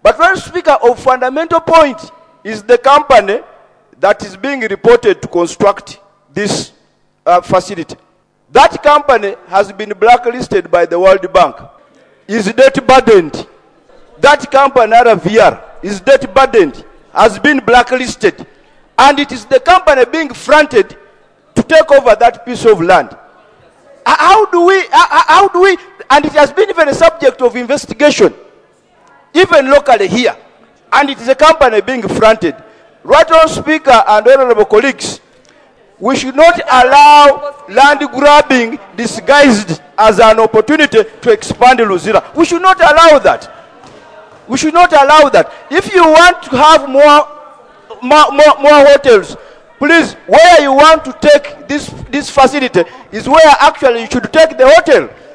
But when Speaker, of fundamental point is the company that is being reported to construct this facility. That company has been blacklisted by the World Bank, is debt burdened. That company, RVR, is debt burdened, has been blacklisted. And it is the company being fronted to take over that piece of land. How do we, and it has been even a subject of investigation, even locally here. And it is a company being fronted. Right on, Speaker and honorable colleagues, we should not allow land grabbing disguised as an opportunity to expand Luzira. We should not allow that. We should not allow that. If you want to have more hotels, please, where you want to take this facility is where actually you should take the hotel.